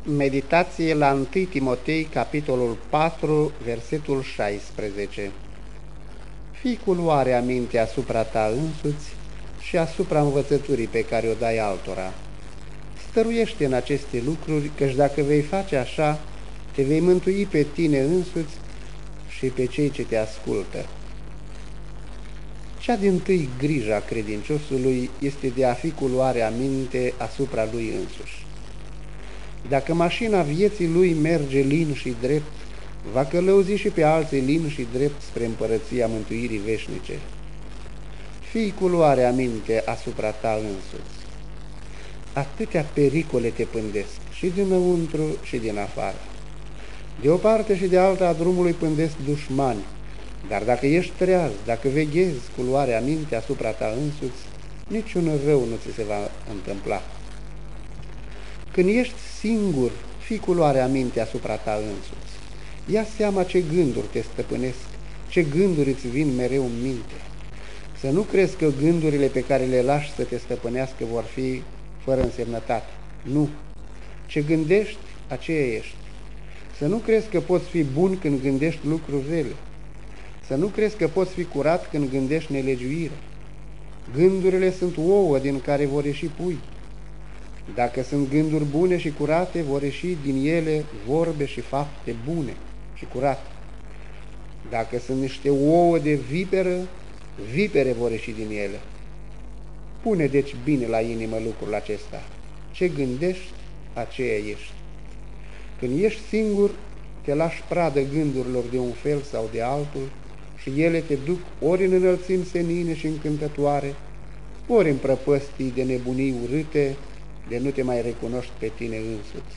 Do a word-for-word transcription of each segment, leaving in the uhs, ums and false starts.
Meditație la întâi Timotei, capitolul patru, versetul șaisprezece. Fii cu luare aminte asupra ta însuți și asupra învățăturii pe care o dai altora. Stăruiește în aceste lucruri, căci dacă vei face așa, te vei mântui pe tine însuți și pe cei ce te ascultă. Cea dintâi grija credinciosului este de a fi cu luare aminte asupra lui însuși. Dacă mașina vieții lui merge lin și drept, va călăuzi și pe alții lin și drept spre împărăția mântuirii veșnice. Fii cu luare aminte asupra ta însuți. Atâtea pericole te pândesc, și dinăuntru și din afară. De o parte și de alta a drumului pândesc dușmani, dar dacă ești treaz, dacă veghezi cu luare aminte asupra ta însuți, niciun rău nu ți se va întâmpla. Când ești singur, fii cu luare aminte asupra ta însuți. Ia seama ce gânduri te stăpânesc, ce gânduri îți vin mereu în minte. Să nu crezi că gândurile pe care le lași să te stăpânească vor fi fără însemnătate. Nu. Ce gândești, aceea ești. Să nu crezi că poți fi bun când gândești lucruri rele. Să nu crezi că poți fi curat când gândești nelegiuire. Gândurile sunt ouă din care vor ieși pui. Dacă sunt gânduri bune și curate, vor ieși din ele vorbe și fapte bune și curate. Dacă sunt niște ouă de viperă, vipere vor ieși din ele. Pune deci bine la inimă lucrul acesta. Ce gândești, aceea ești. Când ești singur, te lași pradă gândurilor de un fel sau de altul și ele te duc ori în înălțimi senine și încântătoare, ori în prăpăstii de nebunii urâte, de nu te mai recunoști pe tine însuți.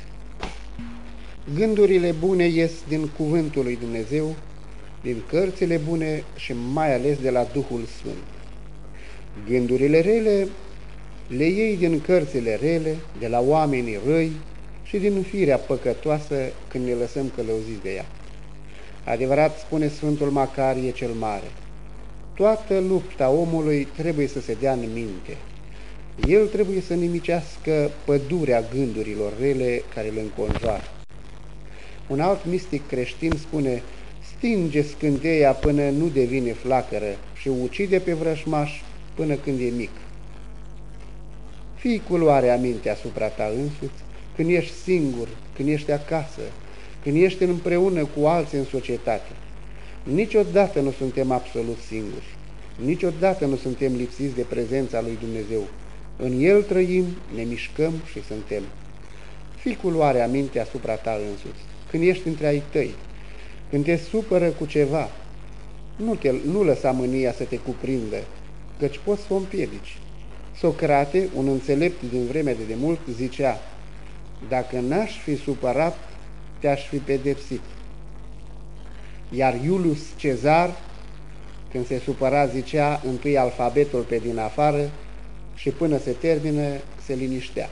Gândurile bune ies din cuvântul lui Dumnezeu, din cărțile bune și mai ales de la Duhul Sfânt. Gândurile rele le iei din cărțile rele, de la oamenii răi și din firea păcătoasă când ne lăsăm călăuziți de ea. Adevărat spune Sfântul Macarie cel Mare, toată lupta omului trebuie să se dea în minte. El trebuie să nimicească pădurea gândurilor rele care îl înconjoară. Un alt mistic creștin spune, stinge scânteia până nu devine flacără și ucide pe vrășmaș până când e mic. Fii cu luare aminte asupra ta însuți, când ești singur, când ești acasă, când ești împreună cu alții în societate. Niciodată nu suntem absolut singuri, niciodată nu suntem lipsiți de prezența lui Dumnezeu. În El trăim, ne mișcăm și suntem. Fii cu luare aminte asupra ta însuți, când ești între ai tăi, când te supără cu ceva, nu, te, nu lăsa mânia să te cuprindă, căci poți să o împiedici. Socrate, un înțelept din vremea de demult, zicea, dacă n-aș fi supărat, te-aș fi pedepsit. Iar Iulius Cezar, când se supăra, zicea întâi alfabetul pe din afară și până se termină, se liniștea.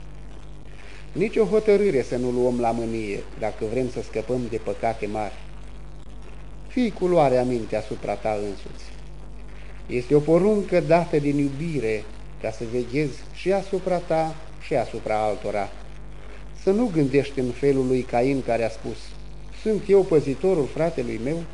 Nici o hotărâre să nu luăm la mânie, dacă vrem să scăpăm de păcate mari. Fii cu luare aminte asupra ta însuți. Este o poruncă dată din iubire ca să veghezi și asupra ta și asupra altora. Să nu gândești în felul lui Cain care a spus, sunt eu păzitorul fratelui meu?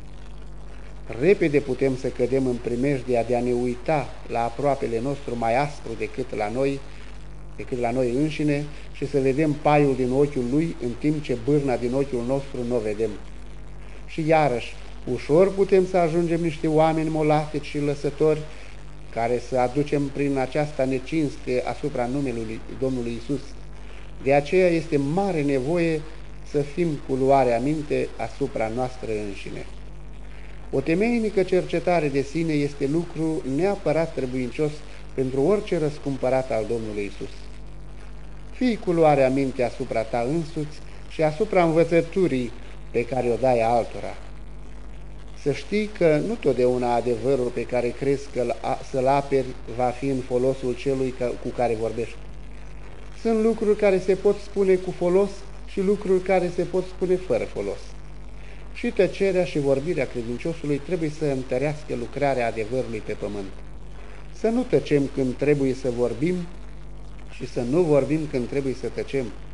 Repede putem să cădem în primejdia de a ne uita la aproapele nostru mai aspru decât la noi, decât la noi înșine și să vedem paiul din ochiul lui în timp ce bârna din ochiul nostru nu o vedem. Și iarăși, ușor putem să ajungem niște oameni molatici și lăsători care să aducem prin aceasta necinste asupra numelui Domnului Isus. De aceea este mare nevoie să fim cu luare aminte asupra noastră înșine. O temeinică cercetare de sine este lucru neapărat trebuincios pentru orice răscumpărat al Domnului Isus. Fii cu luare aminte asupra ta însuți și asupra învățăturii pe care o dai altora. Să știi că nu totdeauna adevărul pe care crezi că să-l aperi va fi în folosul celui cu care vorbești. Sunt lucruri care se pot spune cu folos și lucruri care se pot spune fără folos. Și tăcerea și vorbirea credinciosului trebuie să întărească lucrarea adevărului pe pământ. Să nu tăcem când trebuie să vorbim și să nu vorbim când trebuie să tăcem.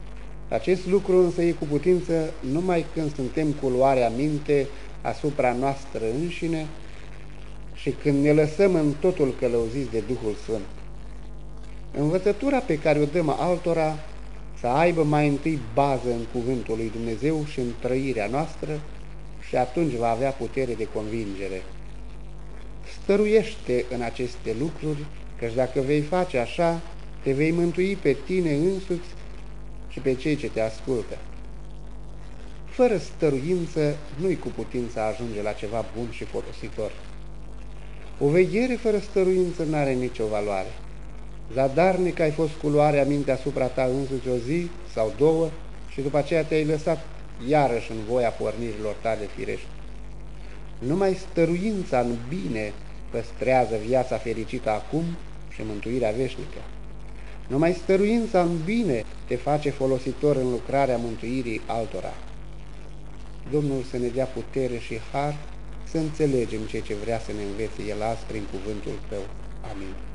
Acest lucru însă e cu putință numai când suntem cu luarea minte asupra noastră înșine și când ne lăsăm în totul călăuziți de Duhul Sfânt. Învățătura pe care o dăm altora să aibă mai întâi bază în cuvântul lui Dumnezeu și în trăirea noastră și atunci va avea putere de convingere. Stăruiește în aceste lucruri, căci dacă vei face așa, te vei mântui pe tine însuți și pe cei ce te ascultă. Fără stăruință nu-i cu putință ajunge la ceva bun și folositor. O veghere fără stăruință n-are nicio valoare. Zadarnic ai fost cu luarea minte asupra ta însuți o zi sau două și după aceea te-ai lăsat iarăși în voia pornirilor tale firești. Numai stăruința în bine păstrează viața fericită acum și mântuirea veșnică. Numai stăruința în bine te face folositor în lucrarea mântuirii altora. Domnul să ne dea putere și har să înțelegem ceea ce vrea să ne învețe El azi prin cuvântul Tău. Amin.